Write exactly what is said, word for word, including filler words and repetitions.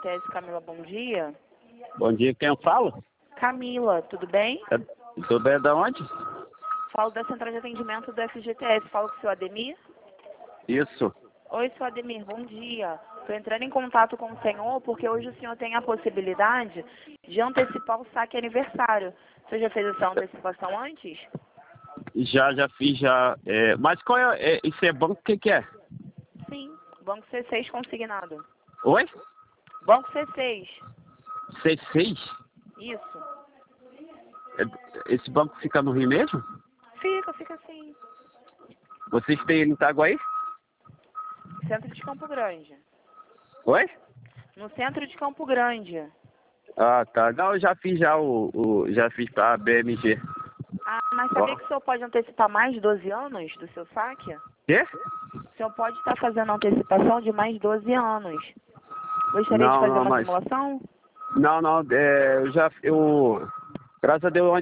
S, Camila, bom dia. Bom dia, quem eu falo? Camila, tudo bem? É, tudo bem, da onde? Falo da Central de Atendimento do F G T S, falo com o seu Ademir. Isso. Oi, seu Ademir, bom dia. Estou entrando em contato com o senhor porque hoje o senhor tem a possibilidade de antecipar o saque aniversário. Você já fez essa antecipação antes? Já, já fiz, já. É, mas qual é, é? Isso é banco, o que que é? Sim, Banco C seis consignado. Oi? Banco C seis, C seis? isso. É, esse banco fica no Rio mesmo? Fica, fica assim. Vocês têm ele em Itaguaí? Centro de Campo Grande. Oi? No centro de Campo Grande. Ah, tá. Não, eu já fiz já o... o já fiz pra B M G. Ah, mas sabia que o senhor pode antecipar mais de doze anos do seu saque? Quê? O senhor pode estar fazendo antecipação de mais doze anos. Gostaria Não, de fazer não, uma mas... simulação? Não, não, é, eu já... Eu... Graças a Deus,